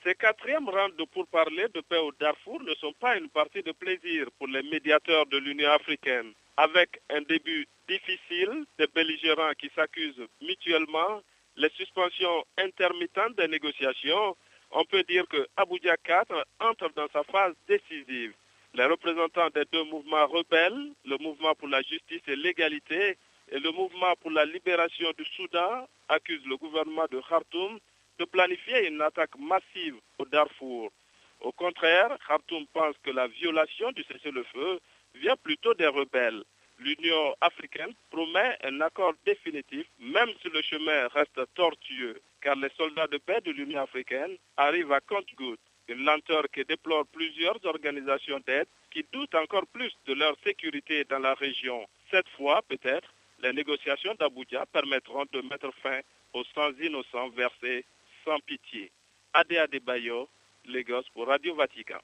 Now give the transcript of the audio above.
Ces quatrièmes rounds de pourparlers de paix au Darfour ne sont pas une partie de plaisir pour les médiateurs de l'Union africaine. Avec un début difficile, des belligérants qui s'accusent mutuellement, les suspensions intermittentes des négociations, on peut dire que Abuja 4 entre dans sa phase décisive. Les représentants des deux mouvements rebelles, le mouvement pour la justice et l'égalité et le mouvement pour la libération du Soudan, accusent le gouvernement de Khartoum de planifier une attaque massive au Darfour. Au contraire, Khartoum pense que la violation du cessez-le-feu vient plutôt des rebelles. L'Union africaine promet un accord définitif, même si le chemin reste tortueux, car les soldats de paix de l'Union africaine arrivent à compte-gouttes. Une lenteur que déplorent plusieurs organisations d'aide qui doutent encore plus de leur sécurité dans la région. Cette fois, peut-être, les négociations d'Abuja permettront de mettre fin aux 100 innocents versés sans pitié. Adé Adebayo, Lagos pour Radio Vatican.